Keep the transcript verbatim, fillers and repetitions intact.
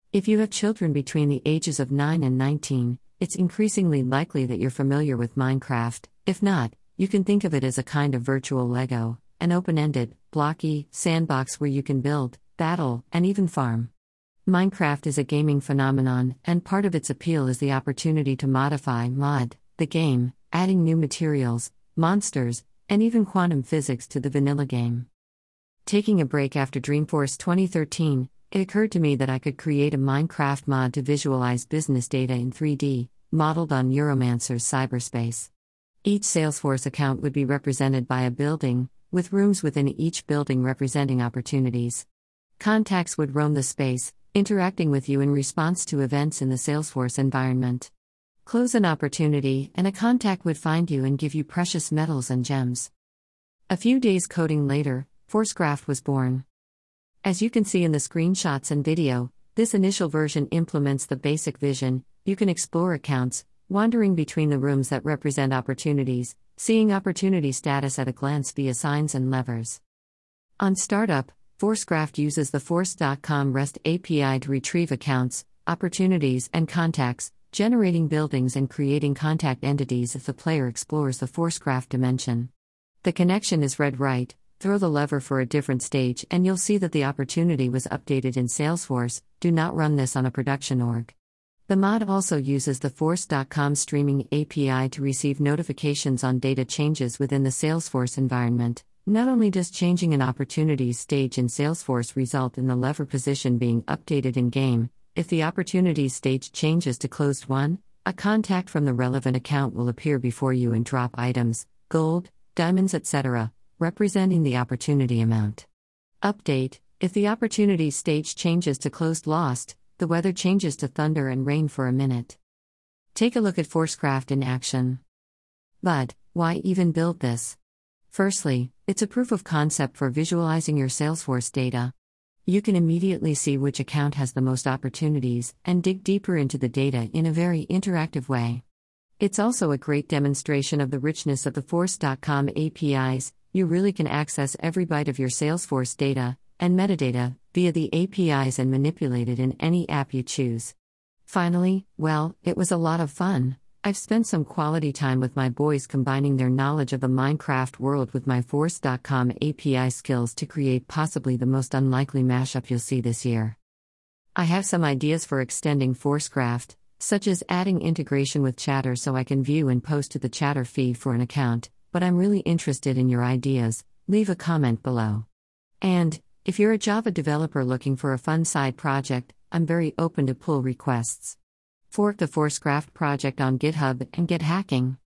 If you have children between the ages of nine and nineteen, it's increasingly likely that you're familiar with Minecraft. If not, you can think of it as a kind of virtual Lego, an open-ended, blocky sandbox where you can build, battle, and even farm. Minecraft is a gaming phenomenon, and part of its appeal is the opportunity to modify, mod, the game, adding new materials, monsters, and even quantum physics to the vanilla game. Taking a break after Dreamforce twenty thirteen, it occurred to me that I could create a Minecraft mod to visualize business data in three D, modeled on Neuromancer's cyberspace. Each Salesforce account would be represented by a building, with rooms within each building representing opportunities. Contacts would roam the space, interacting with you in response to events in the Salesforce environment. Close an opportunity, and a contact would find you and give you precious metals and gems. A few days coding later, ForceGraph was born. As you can see in the screenshots and video, this initial version implements the basic vision. You can explore accounts, wandering between the rooms that represent opportunities, seeing opportunity status at a glance via signs and levers. On startup, ForceGraph uses the Force dot com REST A P I to retrieve accounts, opportunities, and contacts, generating buildings and creating contact entities if the player explores the ForceGraph dimension. The connection is read-write. Throw the lever for a different stage and you'll see that the opportunity was updated in Salesforce. Do not run this on a production org. The mod also uses the Force dot com streaming A P I to receive notifications on data changes within the Salesforce environment. Not only does changing an opportunities stage in Salesforce result in the lever position being updated in-game, if the opportunities stage changes to closed won, a contact from the relevant account will appear before you and drop items, gold, diamonds, et cetera, representing the opportunity amount. Update: if the opportunity stage changes to closed lost, the weather changes to thunder and rain for a minute. Take a look at ForceGraph in action. But, why even build this? Firstly, it's a proof of concept for visualizing your Salesforce data. You can immediately see which account has the most opportunities and dig deeper into the data in a very interactive way. It's also a great demonstration of the richness of the Force dot com A P Is. You really can access every byte of your Salesforce data and metadata via the A P Is and manipulate it in any app you choose. Finally, well, it was a lot of fun. I've spent some quality time with my boys combining their knowledge of the Minecraft world with my Force dot com A P I skills to create possibly the most unlikely mashup you'll see this year. I have some ideas for extending ForceGraph, such as adding integration with Chatter so I can view and post to the Chatter feed for an account. But I'm really interested in your ideas. Leave a comment below. And, if you're a Java developer looking for a fun side project, I'm very open to pull requests. Fork the ForceGraph project on GitHub and get hacking.